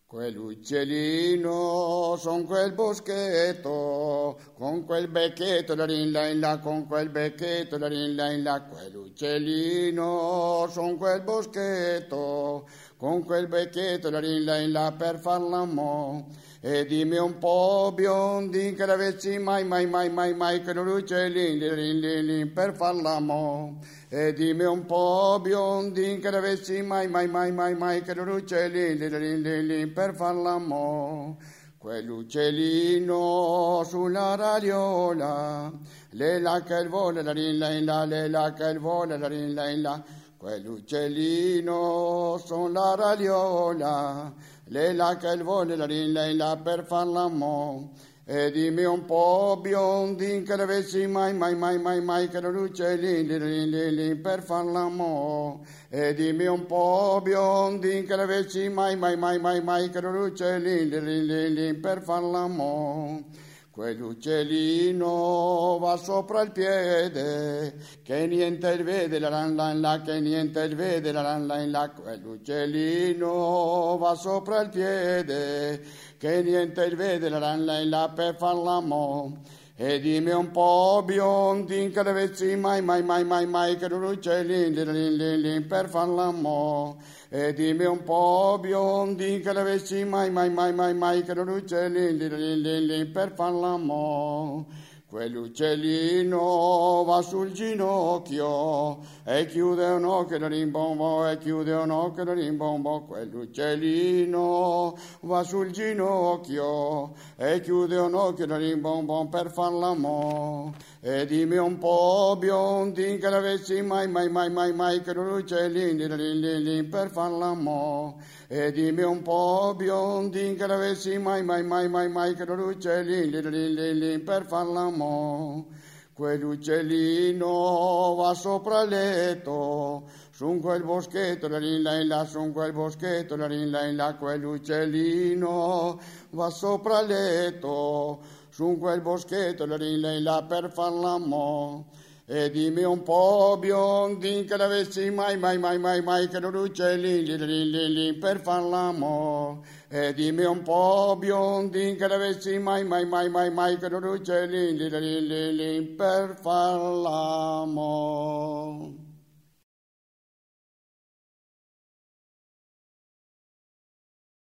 Quell'uccellino son quel boschetto, con quel becchetto la rinla in là, con quel becchetto la rinla in là. Quell'uccellino son quel boschetto, con quel becchetto la rinla in là per far l'amore. E dimmi un po' biondin che l'avessi mai che l'uccellino lin per far l'amore. E dimmi un po' biondin che l'avessi mai che l'uccellino lin per far l'amore. Quell'uccellino sulla radiola, le la che il vole la rinla in là, le la che il vole la rinla in là. Quell'uccellino sulla radiola, le la che il vole la rinla in là per far l'amore. E dimmi un po' biondin che l'avessi mai che l'uccellino lin per far l'amore. E dimmi un po' biondin che l'avessi mai che l'uccellino lin per far l'amore. Quell'uccellino va sopra il piede, che niente il vede la ranla in là, che niente il vede la ranla in là. Quell'uccellino va sopra il piede, che niente il vede la ranla in là per far l'amore. E dimmi un po' biondin che l'avessi mai che l'uccellino lin per far l'amore. E dimmi un po' biondin che l'avessi mai che l'uccellino lin per far l'amore. Quell'uccellino va sul ginocchio e chiude un occhio da rimbombo e chiude un occhio da rimbombo. Quell'uccellino va sul ginocchio e chiude un occhio da rimbombo per far l'amore. E dimmi un po' biondin che l'avessi mai che l'uccellino lin per far l'amore. E dimmi un po' biondin che l'avessi mai che l'uccellino lin per far l'amore. Quell'uccellino va sopra il letto, su quel boschetto la rinla in là, su quel boschetto la rinla in là. Quell'uccellino va sopra il letto, su quel boschetto la rinla in là per far l'amore. E dimmi un po' biondin che l'avessi mai che l'uccellino lin per far l'amore. E dimmi un po' biondin che l'avessi mai che l'uccellino lin per far l'amore.